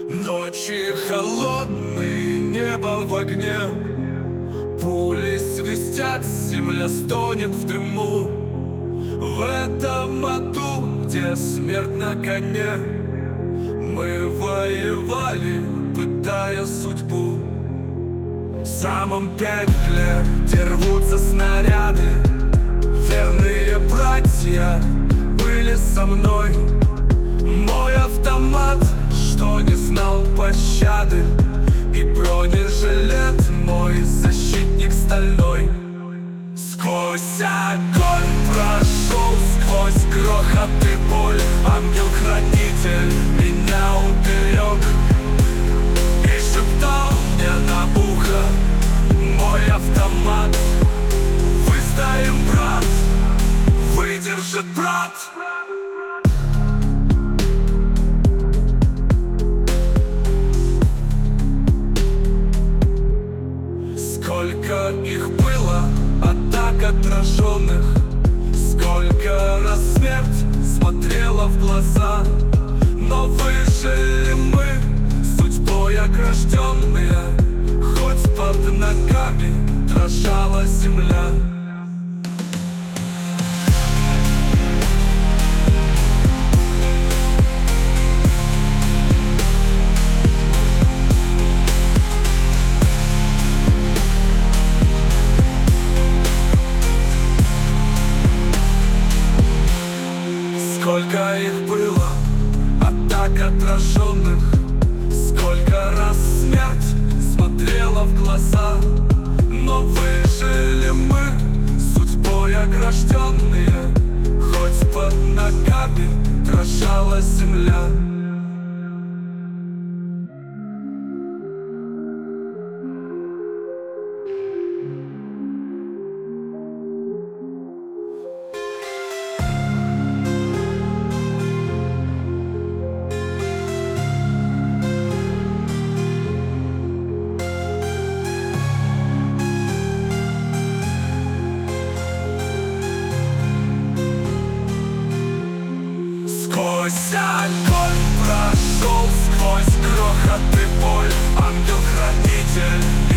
Ночи холодные, небо в огне, пули свистят, земля стонет в дыму. В этом аду, где смерть на коне, мы воевали, пытая судьбу. В самом пекле, где рвутся снаряды, верные братья были со мной. Мой автомат, что не знал пощады, и бронежилет мой защитник стальной. Сквозь огонь прошел, сквозь грохот и боль, ангел-хранитель меня уберег и шептал мне на ухо: мой автомат, выстоим, брат, выдержит брат. Сколько их было, атак отраженных, сколько раз смерть смотрела в глаза. Но выжили мы, судьбой огражденные, хоть под ногами дрожала земля. Сколько их было, атак отраженных, сколько раз смерть смотрела в глаза. Но выжили мы, судьбой огражденные, хоть под ногами дрожала земля. Сквозь огонь прошел, сквозь грохот и боль, ангел-хранитель